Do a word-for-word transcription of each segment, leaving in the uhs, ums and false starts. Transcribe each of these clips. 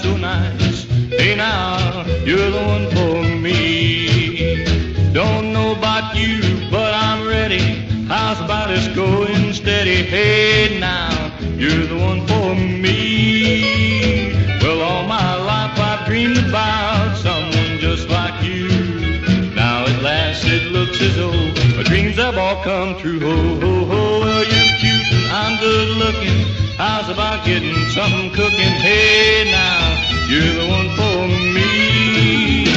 so nice. Hey now, you're the one for me. Don't know about you, but I'm ready. How's about us going steady? Hey now, you're the one for me. Well, all my life I've dreamed about someone just like you. Now at last it looks as though my dreams have all come true. Ho, ho, ho, well, you're cute and I'm good looking. How's about getting something cooking? Hey now, you're the one for me.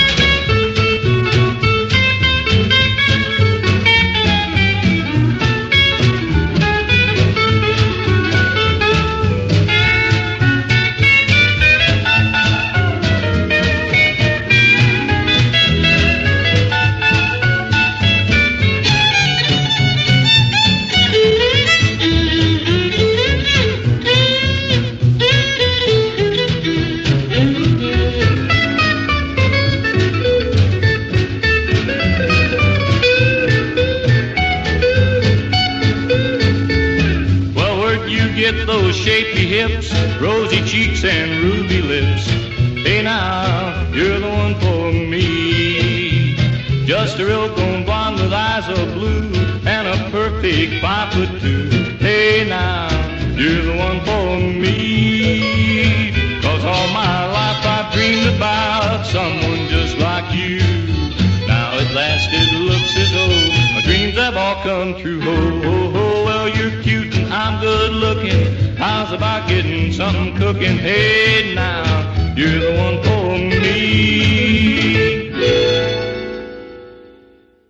Get those shapely hips, rosy cheeks and ruby lips. Hey now, you're the one for me. Just a real gone blonde with eyes of blue and a perfect five foot two. Hey now, you're the one for me. Cause all my life I've dreamed about someone just like you. Now at last it looks as though my dreams have all come true. Ho, ho, ho, well you're cute and I'm good looking. How's about getting something cooking? Hey now, you're the one for